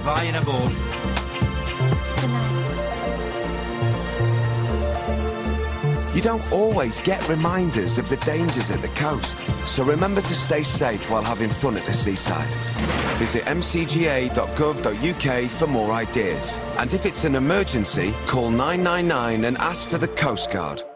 Flying aboard. Good night. You don't always get reminders of the dangers at the coast, so remember to stay safe while having fun at the seaside. Visit mcga.gov.uk for more ideas. And if it's an emergency, call 999 and ask for the Coast Guard.